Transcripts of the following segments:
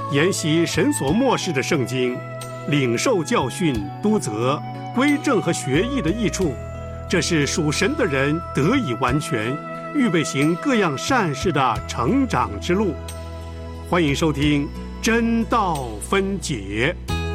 研习神所默示的圣经，领受教训、督责、归正和学艺的益处，这是属神的人得以完全，预备行各样善事的成长之路。欢迎收听真道分解。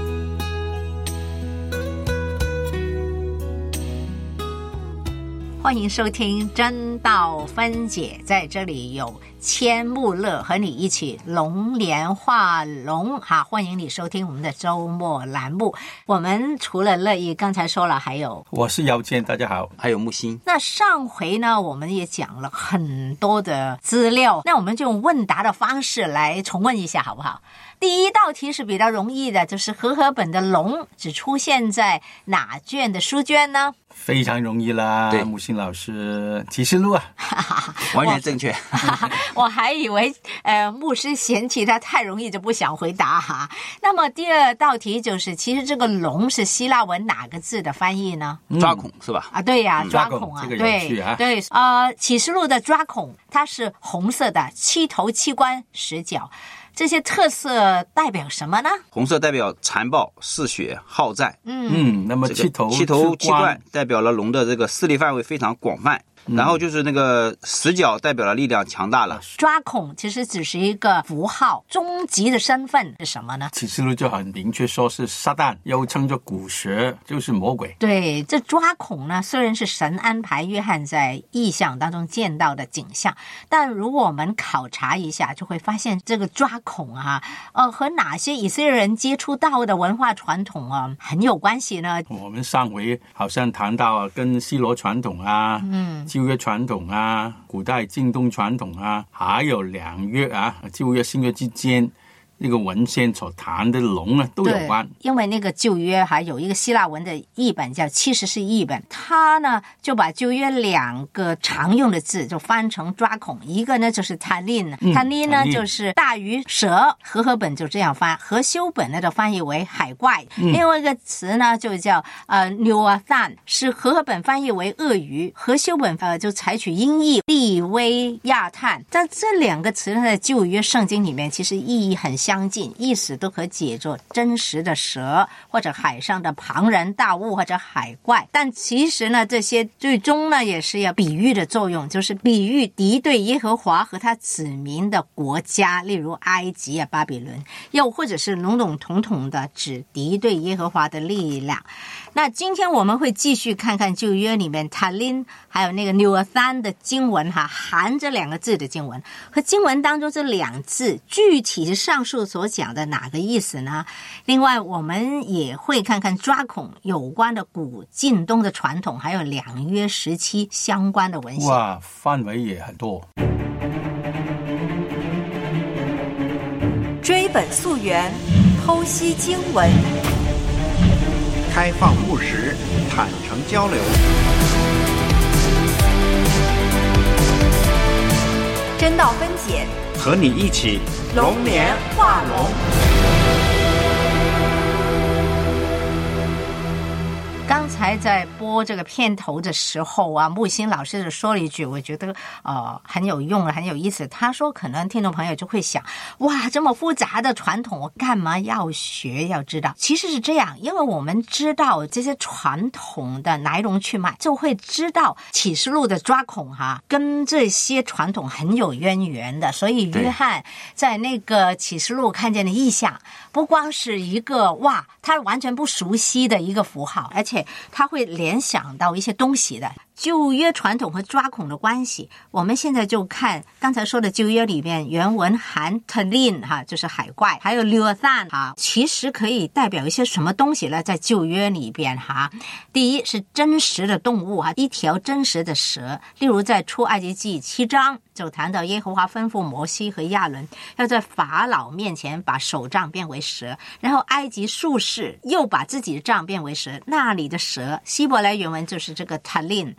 欢迎收听真道分解，在这里有千木乐和你一起龙年画龙哈，欢迎你收听我们的周末栏目。我们除了乐意刚才说了，还有我是姚健，大家好， 还有木星。 那上回呢我们也讲了很多的资料，那我们就用问答的方式来重温一下好不好？第一道题是比较容易的，就是和合本的龙只出现在哪卷的书卷呢？ 非常容易啦， 对， 木星老师启示录啊， 完全正确。 我还以为牧师嫌弃他太容易就不想回答哈。那么第二道题就是，其实这个龙是希腊文哪个字的翻译呢？ 抓孔是吧？ 啊，对呀，抓孔啊， 这个有趣啊。 对，启示录的抓孔，它是红色的，7头7冠10角。这些特色代表什么呢？ 红色代表残暴、嗜血、好战。 那么七头 7冠代表了龙的这个势力范围非常广泛。然后就是那个10角代表了力量强大了。 抓孔其实只是一个符号，终极的身份是什么呢？ 启示录就很明确说是撒旦，又称作古蛇，就是魔鬼。 对，这抓孔呢，虽然是神安排约翰在异象当中见到的景象，但如果我们考察一下，就会发现这个抓孔啊，和哪些以色列人接触到的文化传统啊很有关系呢？ 我们上回好像谈到跟希罗传统啊，旧约传统啊，古代近东传统啊，还有两约啊，旧约新约之间那个文献所谈的龙啊都有关。 因为那个旧约还有一个希腊文的译本叫70世译本，它呢就把旧约2个常用的字就翻成抓孔，一个呢就是 Talin 呢就是大鱼蛇，和合本就这样翻，和修本呢就翻译为海怪。另外一个词呢就叫Leviathan， 是和合本翻译为鳄鱼，和修本就采取音译利威亚探。但这2个词呢在旧约圣经里面其实意义很相近，意思都可解作真实的蛇，或者海上的庞然大物，或者海怪。但其实呢这些最终呢也是要比喻的作用，就是比喻敌对耶和华和他子民的国家，例如埃及啊、巴比伦，又或者是笼笼统统的指敌对耶和华的力量。那今天我们会继续看看旧约里面 Talin 还有那个 Leviathan 的经文哈，含这2个字的经文，和经文当中这2字具体是上述所讲的哪个意思呢？另外我们也会看看抓孔有关的古近东的传统，还有2约时期相关的文献。 哇，范围也很多。 追本溯源，剖析经文， 开放务实，坦诚交流。 真道分解， 和你一起龙年画龙。 刚才在播这个片头的时候啊，木星老师说了一句我觉得很有用很有意思。他说可能听众朋友就会想，哇，这么复杂的传统我干嘛要学要知道？其实是这样，因为我们知道这些传统的来龙去脉，就会知道启示录的抓孔跟这些传统很有渊源的。所以约翰在那个启示录看见的异象，不光是一个他完全不熟悉的一个符号，而且他会联想到一些东西的。旧约传统和抓孔的关系，我们现在就看刚才说的旧约里面原文含 Talin 就是海怪，还有 Leviathan 其实可以代表一些什么东西呢？在旧约里边第一是真实的动物一条真实的蛇，例如在出埃及记7章就谈到耶和华吩咐摩西和亚伦要在法老面前把手杖变为蛇，然后埃及术士又把自己的杖变为蛇，那里的蛇希伯来原文就是这个 Talin。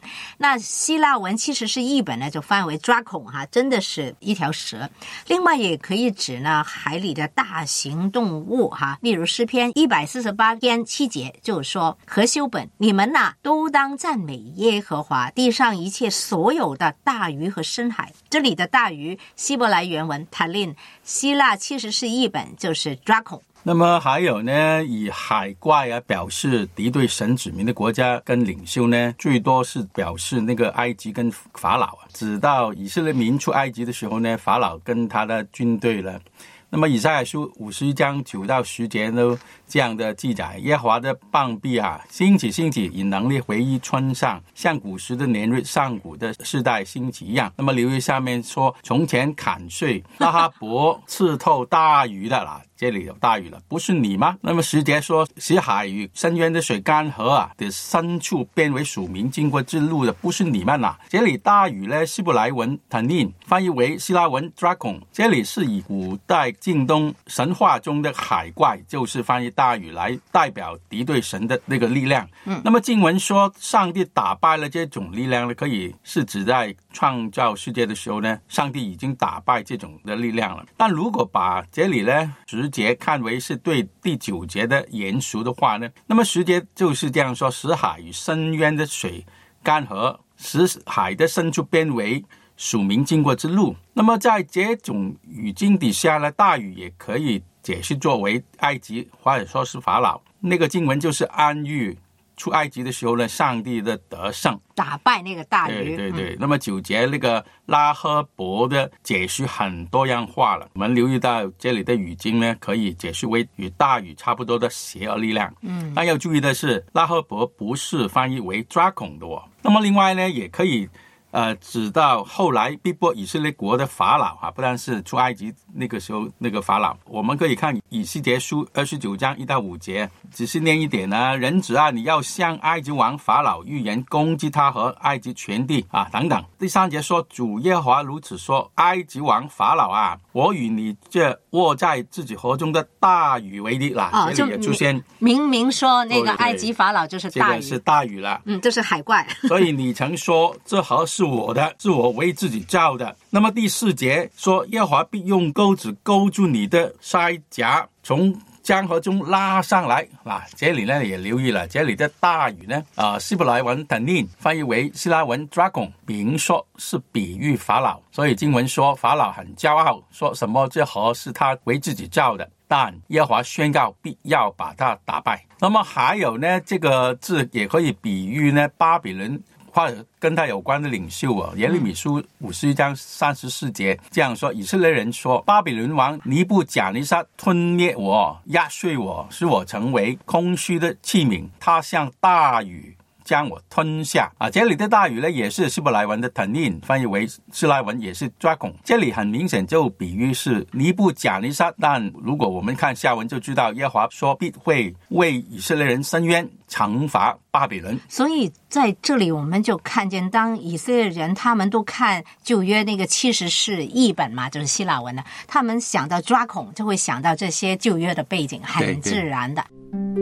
那希腊文其实是译本呢，就翻为抓孔哈，真的是一条蛇。另外也可以指呢海里的大型动物哈，例如诗篇148篇7节就说：何修本，你们呐都当赞美耶和华，地上一切所有的大鱼和深海。这里的大鱼希伯来原文 Talin， 希腊70士译本就是抓孔。 那么还有呢，以海怪啊表示敌对神子民的国家跟领袖呢，最多是表示那个埃及跟法老啊。直到以色列民出埃及的时候呢，法老跟他的军队了。那么以赛亚书51章9到10节都这样的记载：耶和华的膀臂啊，兴起兴起，以能力回忆春上，像古时的年日，上古的世代兴起一样。那么留意下面说：从前砍碎拉哈伯刺透大鱼的啦，这里有大鱼了，不是你吗？那么10节说：使海与深渊的水干涸啊的深处变为属民经过之路的，不是你们呐。这里大鱼呢，希伯来文 Tanin 翻译为希腊文 Drakon， 这里是以古代近东神话中的海怪，就是翻译大鱼来代表敌对神的那个力量。那么经文说上帝打败了这种力量呢，可以是指在创造世界的时候呢，上帝已经打败这种的力量了。但如果把这里呢10节看为是对第9节的延续的话呢，那么10节就是这样说：使海与深渊的水干涸，使海的深处变为属民经过之路。那么在这种语境底下呢，大鱼也可以解释作为埃及或者说是法老。那个经文就是暗喻出埃及的时候呢，上帝的得胜， 打败那个大鱼。 对。那么9节那个拉赫伯的解释很多样化了，我们留意到这里的语境呢，可以解释为与大鱼差不多的邪恶力量。但要注意的是，拉赫伯不是翻译为抓孔的哦。那么另外呢，也可以指到后来逼迫以色列国的法老啊，不但是出埃及那个时候那个法老。我们可以看以西结书29章1到5节，只是念一点呢：人子啊，你要向埃及王法老预言，攻击他和埃及全地啊等等。第3节说：主耶和华如此说，埃及王法老啊，我与你这握在自己河中的大鱼为敌啦。这里也出现明明说那个埃及法老就是大鱼， 这个是大鱼了。 这是海怪。 所以你曾说这河是我的，是我为自己造的。那么第4节说，耶和华必用钩子勾住你的腮颊，从江河中拉上来啊。这里呢也留意了，这里的大鱼呢希伯来文 Tanin 翻译为希腊文 Dragon， 明说是比喻法老。所以经文说法老很骄傲，说什么这河是他为自己造的，但耶和华宣告必要把他打败。那么还有呢，这个字也可以比喻呢巴比伦或者跟他有关的领袖啊。耶利米书51章34节这样说：以色列人说，巴比伦王尼布甲尼撒吞灭我，压碎我，使我成为空虚的器皿，他像大鱼将我吞下啊。这里的大鱼呢，也是希伯来文的 Tanin 翻译为希腊文也是抓孔。这里很明显就比喻是尼布甲尼撒，但如果我们看下文就知道，耶和华说必会为以色列人伸冤，惩罚巴比伦。 所以在这里我们就看见，当以色列人他们都看旧约那个70士译本嘛，就是希腊文的，他们想到抓孔就会想到这些旧约的背景，很自然的。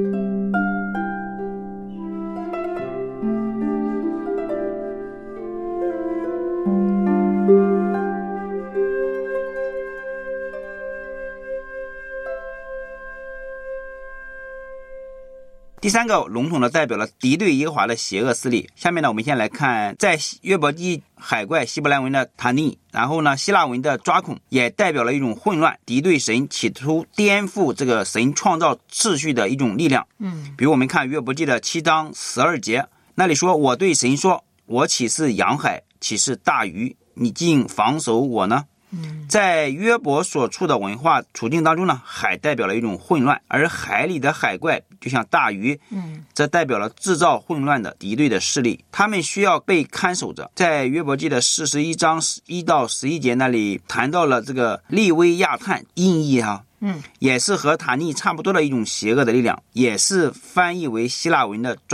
第3个笼统的代表了敌对耶和华的邪恶势力。下面呢，我们先来看在约伯记海怪希伯来文的塔尼，然后呢希腊文的抓孔，也代表了一种混乱，敌对神企图颠覆这个神创造秩序的一种力量。比如我们看约伯记的7章12节，那里说：我对神说，我岂是洋海，岂是大鱼，你竟防守我呢？在约伯所处的文化处境当中呢，海代表了一种混乱，而海里的海怪就像大鱼，这代表了制造混乱的敌对的势力，他们需要被看守着。在约伯记的41章1到11节那里谈到了这个利威亚探，音译也是和塔尼差不多的一种邪恶的力量，也是翻译为希腊文的抓孔。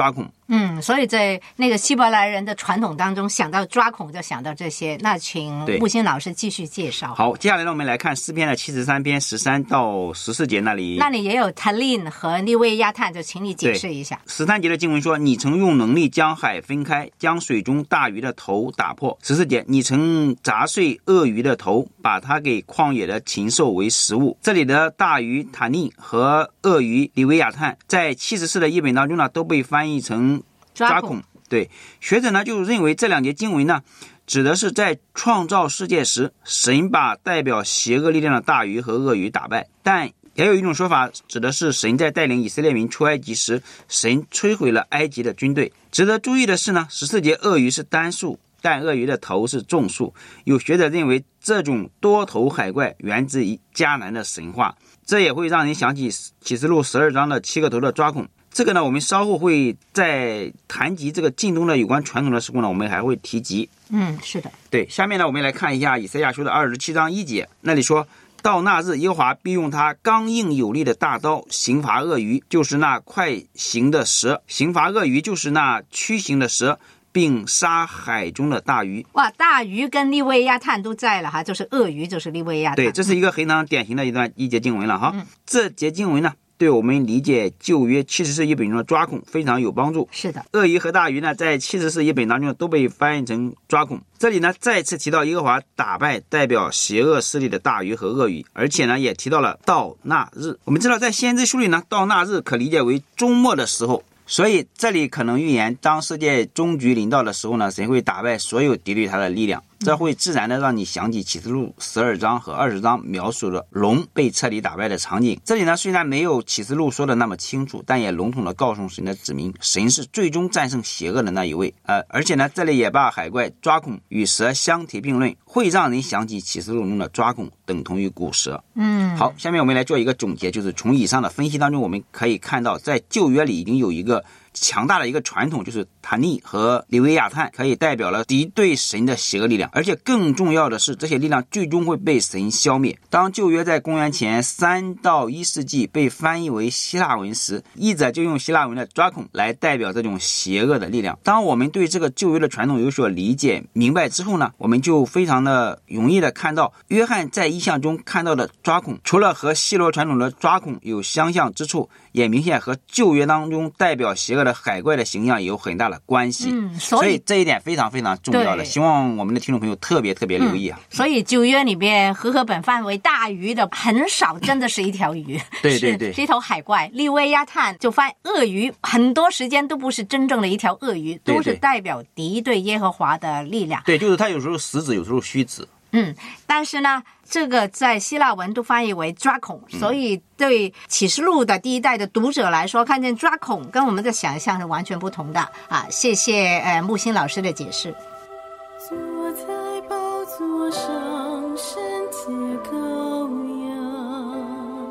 所以在那个希伯来人的传统当中，想到抓孔就想到这些。那请木星老师继续介绍。 好，接下来呢，我们来看诗篇的73篇13到14节那里。 那里也有塔林和利维亚探，就请你解释一下。 13节的经文说：“你曾用能力将海分开，将水中大鱼的头打破。”14节，你曾砸碎鳄鱼的头，把它给旷野的禽兽为食物。这里的大鱼塔尼和鳄鱼利维亚探，在74的译本当中呢，都被翻译成抓孔。对，学者呢就认为这两节经文呢，指的是在创造世界时，神把代表邪恶力量的大鱼和鳄鱼打败。但也有一种说法，指的是神在带领以色列民出埃及时，神摧毁了埃及的军队。值得注意的是呢，14节鳄鱼是单数，但鳄鱼的头是众数。有学者认为这种多头海怪源自于迦南的神话，这也会让人想起启示录12章的7个头的抓孔。这个呢，我们稍后会在谈及这个近东的有关传统的时候呢，我们还会提及。 是的。 对，下面呢，我们来看一下以赛亚书的27章1节，那里说：“到那日，耶和华必用他刚硬有力的大刀刑罚鳄鱼，就是那快行的蛇；刑罚鳄鱼，就是那曲行的蛇，并杀海中的大鱼。” 哇，大鱼跟利维亚探都在了哈，就是鳄鱼，就是利维亚探。 对，这是一个非常典型的一节经文了哈。这节经文呢，对我们理解旧约74译本中的抓孔非常有帮助。 是的， 鳄鱼和大鱼呢，在74译本当中都被翻译成抓孔。这里呢，再次提到耶和华打败代表邪恶势力的大鱼和鳄鱼，而且呢，也提到了到那日。我们知道，在先知书里呢，到那日可理解为终末的时候。所以这里可能预言，当世界终局临到的时候呢，神会打败所有敌对他的力量。这会自然的让你想起启示录12章和20章描述的龙被彻底打败的场景。这里呢，虽然没有启示录说的那么清楚，但也笼统的告诉神的子民，神是最终战胜邪恶的那一位。而且呢，这里也把海怪抓孔与蛇相提并论，会让人想起启示录中的抓孔等同于古蛇。好，下面我们来做一个总结，就是从以上的分析当中，我们可以看到，在旧约里已经有一个强大的一个传统，就是塔尼和利维亚探可以代表了敌对神的邪恶力量，而且更重要的是，这些力量最终会被神消灭。当旧约在公元前3到1世纪被翻译为希腊文时，译者就用希腊文的抓孔来代表这种邪恶的力量。当我们对这个旧约的传统有所理解明白之后呢，我们就非常的容易的看到，约翰在异象中看到的抓孔，除了和希罗传统的抓孔有相像之处，也明显和旧约当中代表邪恶的海怪的形象有很大的关系。所以这一点非常非常重要的，希望我们的听众朋友特别留意啊。 所以旧约里边和合本范围大鱼的很少，真的是一条鱼。 对， 是一头海怪。利维亚探就翻鳄鱼，很多时间都不是真正的一条鳄鱼，都是代表敌对耶和华的力量。 对，就是它有时候实指，有时候虚指。 但是呢，这个在希腊文都翻译为抓孔，所以对启示录的第一代的读者来说，看见抓孔跟我们的想象是完全不同的啊！谢谢木星老师的解释。 坐在宝座上，圣洁羔羊，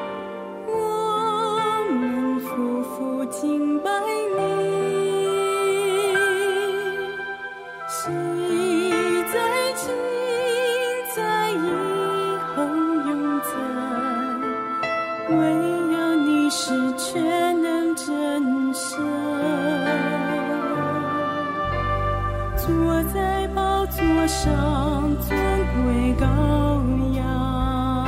我们夫妇敬拜你。昔在今在以后永在，唯有你是全能真神。坐在宝座上，尊贵羔羊，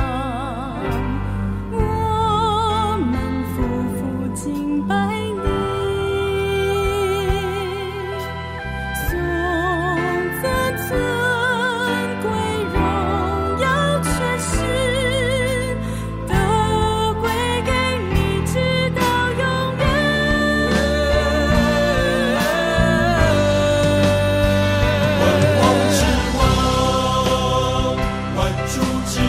我们夫妇敬拜你，颂赞尊贵荣耀全是都归给你，直到永远。万王之王，万主之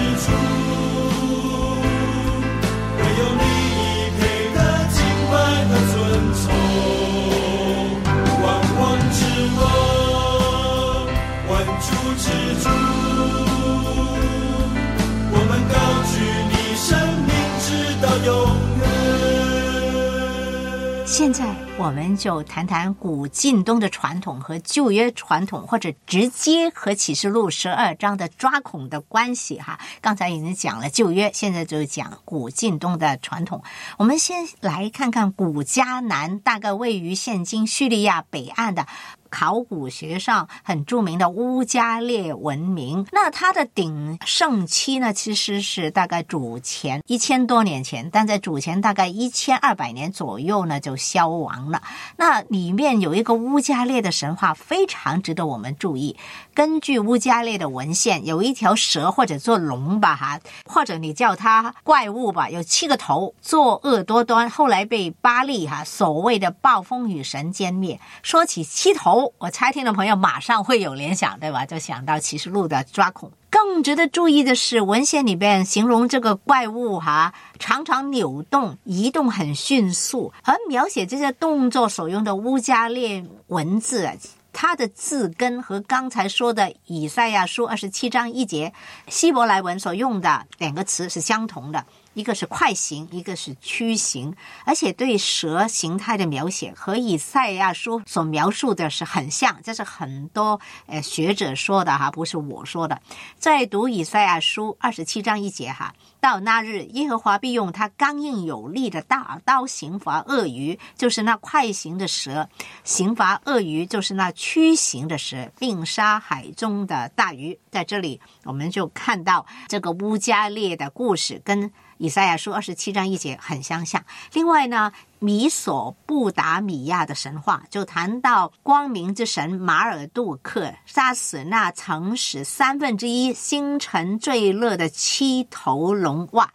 现在我们就谈谈古近东的传统和旧约传统，或者直接和启示录12章的抓孔的关系哈。刚才已经讲了旧约，现在就讲古近东的传统。我们先来看看古迦南，大概位于现今叙利亚北岸的考古学上很著名的乌加列文明。那它的鼎盛期呢，其实是大概主前1000多年前，但在主前大概1200年左右呢就消亡了。那里面有一个乌加列的神话非常值得我们注意。根据乌加列的文献，有一条蛇或者做龙吧哈，或者你叫它怪物吧，有7个头，作恶多端，后来被巴力哈所谓的暴风雨神歼灭。说起7头，我猜听的朋友马上会有联想，对吧？就想到启示录的抓孔。更值得注意的是，文献里边形容这个怪物常常扭动移动很迅速，而描写这些动作所用的乌加列文字它的字根和刚才说的以赛亚书27章1节希伯来文所用的2个词是相同的，一个是快行，一个是驱行，而且对蛇形态的描写和以赛亚书所描述的是很像，这是很多学者说的哈，不是我说的。在读以赛亚书27章1节哈，到那日耶和华必用他刚硬有力的大刀刑罚鳄鱼，就是那快行的蛇，刑罚鳄鱼就是那驱行的蛇，并杀海中的大鱼。在这里我们就看到这个乌加列的故事跟以赛亚书27章1节很相像。另外呢，米索布达米亚的神话就谈到光明之神马尔杜克杀死那曾使1/3星辰坠落的7头龙。哇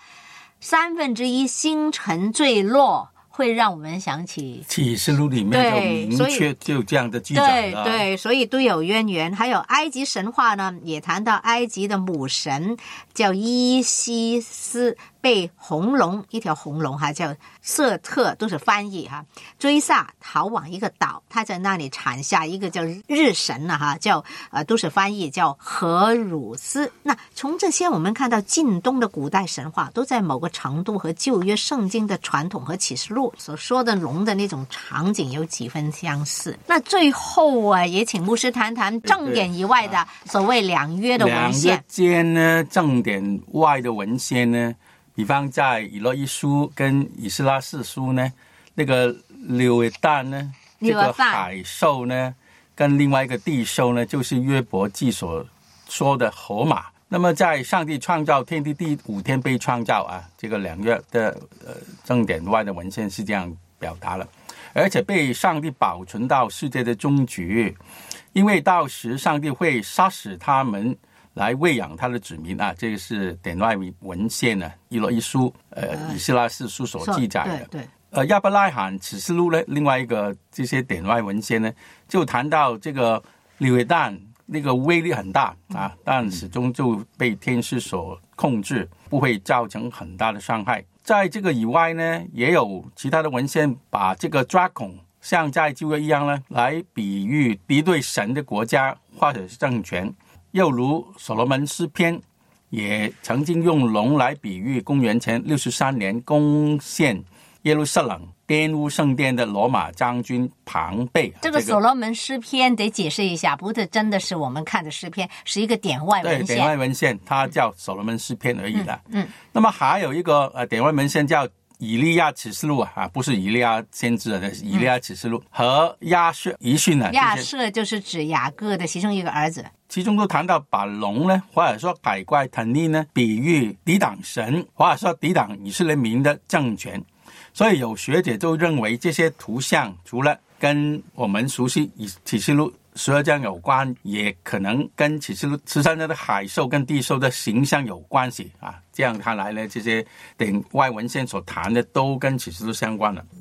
，1/3星辰坠落会让我们想起启示录里面就明确就这样的记载了。 对，所以都有渊源。还有埃及神话呢，也谈到埃及的母神叫伊西斯被红龙，一条红龙叫瑟特，都是翻译追杀逃往一个岛，他在那里产下一个叫日神叫都是翻译叫荷鲁斯。那从这些我们看到近东的古代神话都在某个程度和旧约圣经的传统和启示录所说的龙的那种场景有几分相似。那最后也请牧师谈谈正典以外的所谓两约的文献。 两约间呢，正典外的文献呢，比方在以诺一书跟以斯拉四书呢，那个柳维旦呢，这个海兽呢，跟另外一个地兽呢，就是约伯记所说的河马。那么在上帝创造天地第5天被创造这个两约的正典外的文献是这样表达了，而且被上帝保存到世界的终局，因为到时上帝会杀死他们来喂养他的子民这个是典外文献呢，以诺一书以斯拉四书所记载的。对，亚伯拉罕启示录呢，另外一个这些典外文献呢，就谈到这个利未旦那个威力很大但始终就被天使所控制，不会造成很大的伤害。在这个以外呢，也有其他的文献把这个抓孔像在旧约一样呢，来比喻敌对神的国家或者是政权。又如所罗门诗篇也曾经用龙来比喻公元前63年攻陷耶路撒冷玷污圣殿的罗马将军庞贝。 这个所罗门诗篇得解释一下，不是真的是我们看的诗篇，是一个典外文献。 对，典外文献它叫所罗门诗篇而已了。那么还有一个典外文献叫以利亚启示录不是以利亚先知的以利亚启示录和亚瑟遗训亚瑟就是指雅各的其中一个儿子， 其中都谈到把龙呢，或者说海怪坦尼呢，比喻抵挡神，或者说抵挡以色列民的政权。所以有学者就认为这些图像除了跟我们熟悉启示录12章有关，也可能跟启示录13章的海兽跟地兽的形象有关系这样看来呢，这些典外文献所谈的都跟启示录相关了。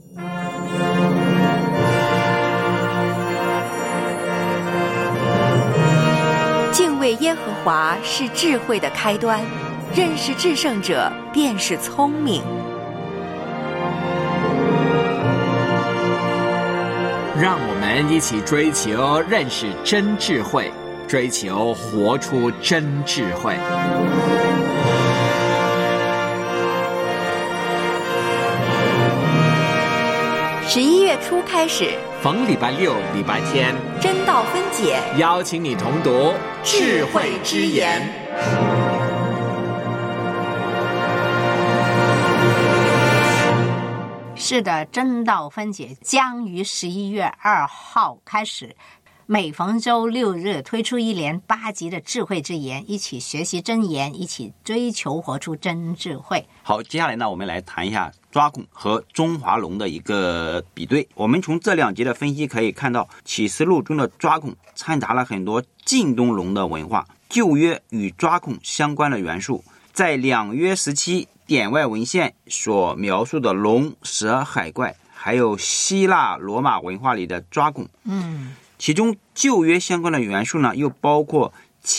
敬畏耶和华是智慧的开端，认识至圣者便是聪明。 让我们一起追求认识真智慧，追求活出真智慧。 11月初开始， 逢礼拜六、礼拜天， 真道分解， 邀请你同读智慧之言。 是的，真道分解将于11月2号开始，每逢周六日推出一连8集的智慧之言，一起学习真言，一起追求活出真智慧。 好，接下来呢，我们来谈一下抓孔和中华龙的一个比对。我们从这2节的分析可以看到，启示录中的抓孔掺杂了很多近东龙的文化，旧约与抓孔相关的元素，在2约时期典外文献所描述的龙、蛇、海怪，还有希腊罗马文化里的抓孔，其中旧约相关的元素呢，又包括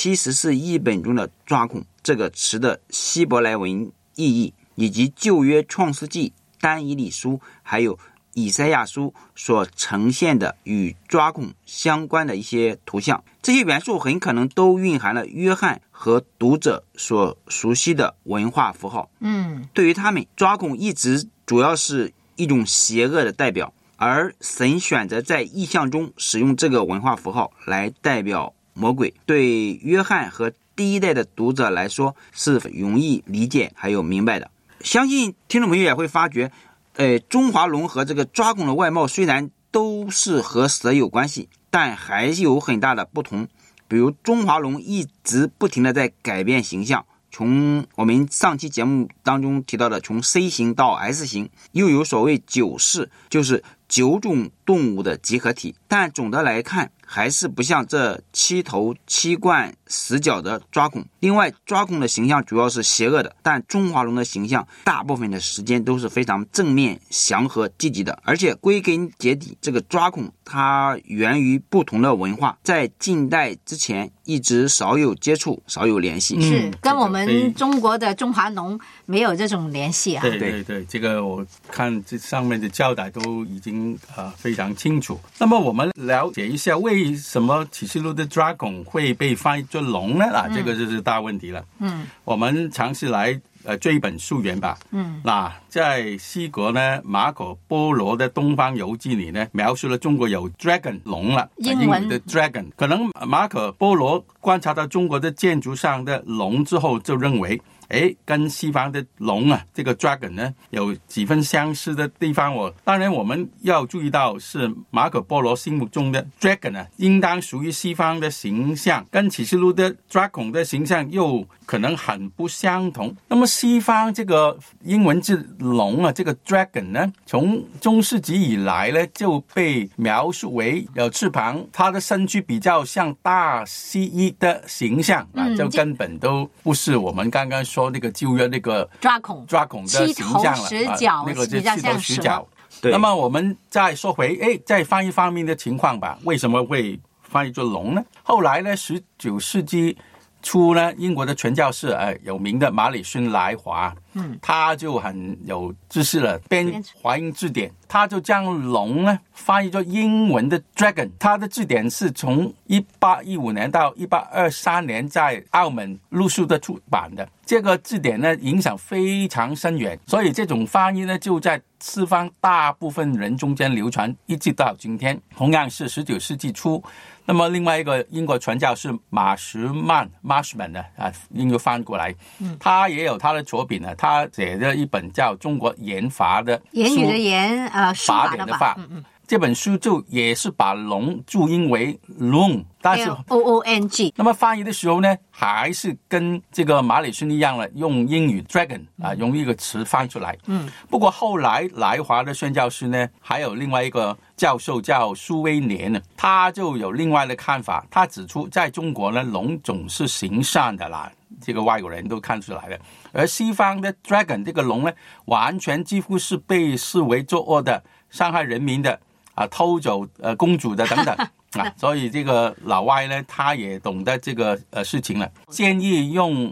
74译本中的抓孔这个词的希伯来文意义，以及旧约创世纪、但以理书还有以赛亚书所呈现的与抓孔相关的一些图像。这些元素很可能都蕴含了约翰和读者所熟悉的文化符号。对于他们，抓孔一直主要是一种邪恶的代表，而神选择在异象中使用这个文化符号来代表魔鬼，对约翰和第一代的读者来说是容易理解还有明白的。相信听众朋友也会发觉，中华龙和这个抓孔的外貌虽然都是和蛇有关系，但还是有很大的不同。比如中华龙一直不停地在改变形象，从我们上期节目当中提到的从 C 型到 S 型，又有所谓9式，就是9种动物的集合体，但总的来看还是不像这7头7冠10角的抓孔。另外，抓孔的形象主要是邪恶的，但中华龙的形象大部分的时间都是非常正面、祥和、积极的。而且归根结底，这个抓孔它源于不同的文化，在近代之前一直少有接触、少有联系。 是跟我们中国的中华龙没有这种联系啊。 对，这个我看这上面的交代都已经非常清楚。那么我们了解一下为什么启示录的抓孔会被翻译作龙呢？这个就是大问题了。我们尝试来追本溯源吧。在西国呢，马可波罗的东方游记里呢，描述了中国有 dragon 龙了，英文的 dragon。可能马可波罗观察到中国的建筑上的龙之后，就认为跟西方的龙这个 dragon 呢有几分相似的地方。当然我们要注意到，是马可波罗心目中的 dragon 应当属于西方的形象，跟启示录的 dragon 的形象又可能很不相同。那么西方这个英文字龙这个 dragon 呢，从中世纪以来呢就被描述为有翅膀，它的身躯比较像大蜥蜴的形象就根本都不是我们刚刚说那个旧约那个抓孔的形象了 7头10角那个比较像蛇。 那么我们再说回在翻译方面的情况吧，为什么会翻译作龙呢？后来呢19世纪初呢，英国的传教士有名的马里逊来华，他就很有知识了，编华英字典，他就将龙呢翻译作英文的 dragon。他的字典是从1815年到1823年在澳门陆续的出版的，这个字典呢影响非常深远，所以这种翻译呢就在四方大部分人中间流传，一直到今天。同样是19世纪初，那么另外一个英国传教士马什曼 Marshman 应该翻过来，他也有他的作品他写的一本叫《中国言法》的言语的言， 法典的法。这本书就也是把龙注音为龙，但是 LOONG。 那么翻译的时候呢，还是跟这个马里逊一样了，用英语 dragon 用一个词翻出来。不过后来来华的宣教师呢，还有另外一个教授叫苏威廉呢，他就有另外的看法。他指出，在中国呢，龙总是行善的啦，这个外国人都看出来了。而西方的 dragon 这个龙呢，完全几乎是被视为作恶的、伤害人民的。偷走公主的等等所以这个老外呢，他也懂得这个事情了，建议用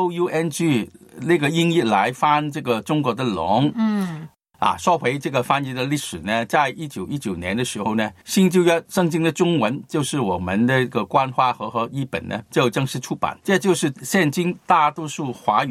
LUNG 那个音译来翻这个中国的龙。说回这个翻译的历史呢，在1919年的时候呢，新旧约圣经的中文，就是我们的一个官话和译本呢，就正式出版。这就是现今大多数华语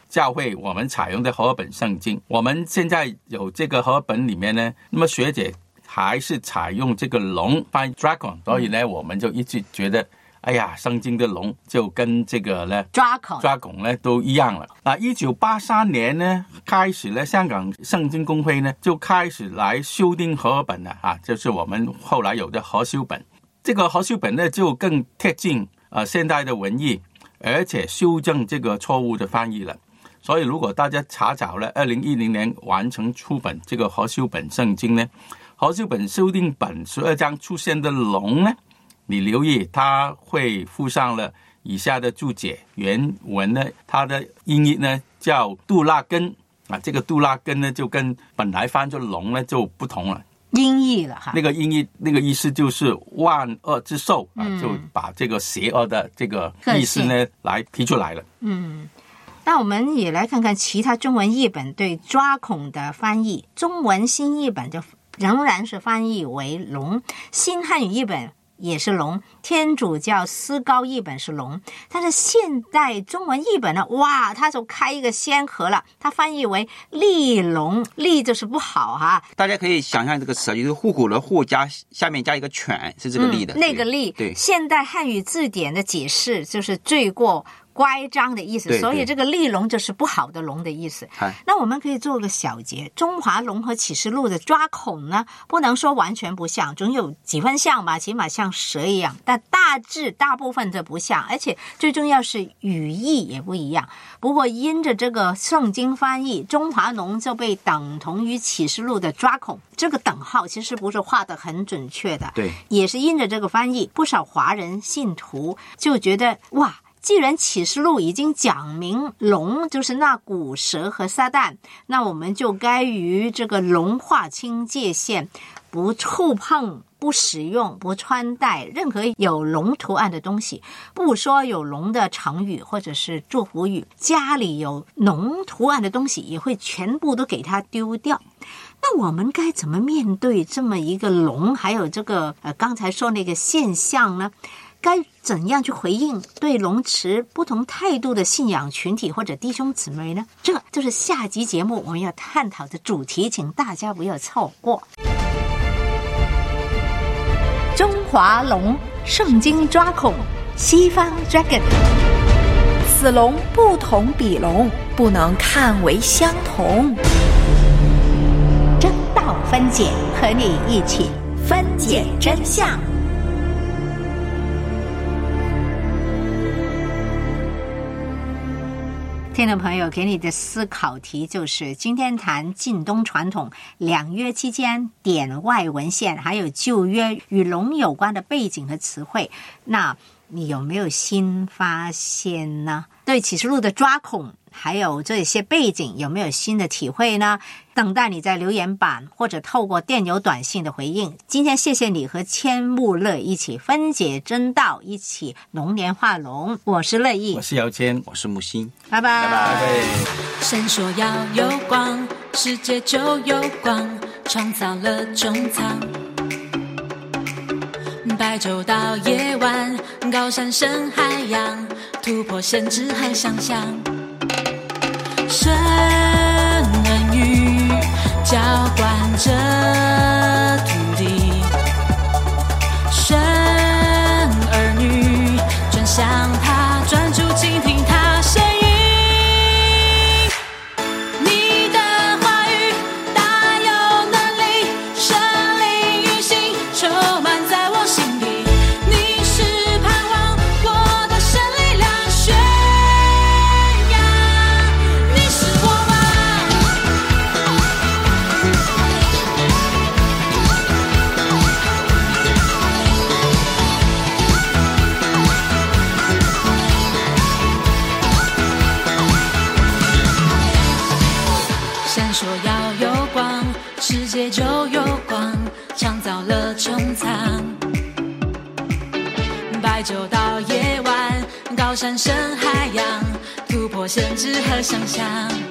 教会我们采用的和合本圣经。我们现在有这个和合本里面呢，那么学姐还是采用这个龙翻译 dragon， 所以呢我们就一直觉得哎呀，圣经的龙就跟这个呢抓孔呢都一样了。1983年呢开始呢，香港圣经公会呢就开始来修订和合本了就是我们后来有的和修本。这个和修本呢就更贴近现代的文意，而且修正这个错误的翻译了。所以如果大家查找了2010年完成出版这个和修本圣经呢，和修本修订本12章出现的龙呢，你留意它会附上了以下的注解。原文呢它的音译呢叫杜拉根这个杜拉根呢就跟本来翻作龙呢就不同了， 音译了哈。 那个音译那个意思就是万恶之首就把这个邪恶的这个意思呢来提出来了。 那我们也来看看其他中文译本对抓孔的翻译。中文新译本就仍然是翻译为龙，新汉语译本也是龙，天主教思高译本是龙，但是现代中文译本呢，哇，它就开一个先河了，它翻译为利龙，利就是不好哈。 大家可以想象这个词，就是户口的户加下面加一个犬，是这个利的。 那个利， 对， 现代汉语字典的解释就是罪过乖张的意思，所以这个利龙就是不好的龙的意思。那我们可以做个小结，中华龙和启示录的抓孔呢，不能说完全不像，总有几分像吧，起码像蛇一样，但大部分都不像，而且最重要是语义也不一样。不过因着这个圣经翻译，中华龙就被等同于启示录的抓孔，这个等号其实不是画得很准确的。 对， 也是因着这个翻译，不少华人信徒就觉得哇，既然启示录已经讲明龙就是那古蛇和撒旦，那我们就该与这个龙划清界限，不触碰、不使用、不穿戴任何有龙图案的东西，不说有龙的成语或者是祝福语，家里有龙图案的东西也会全部都给它丢掉。那我们该怎么面对这么一个龙，还有这个刚才说那个现象呢？该怎样去回应对龙持不同态度的信仰群体或者弟兄姊妹呢？这就是下集节目我们要探讨的主题，请大家不要错过。中华龙，圣经抓孔，西方 dragon。 此龙不同彼龙，不能看为相同。 真道分解，和你一起分解真相。 听众朋友，给你的思考题就是今天谈近东传统、两约期间典外文献，还有旧约与龙有关的背景和词汇，那你有没有新发现呢？对启示录的抓孔还有这些背景有没有新的体会呢？等待你在留言板或者透过电邮短信的回应。今天谢谢你和千木乐一起分解真道，一起龙年画龙。我是乐意， 我是姚谦， 我是木星， 拜拜。 拜拜。 神说要有光，世界就有光，创造了中藏。白昼到夜晚，高山深海洋，突破限制和想象。神恩雨浇灌着土地，神儿女转向他，专注倾听他声音。你的话语大有能力，生灵运行，充满在我心里。你是盼望我的神力量宣扬，你是我闪烁要有光，世界就有光，创造了穹苍。白昼到夜晚，高山深海洋，突破限制和想象。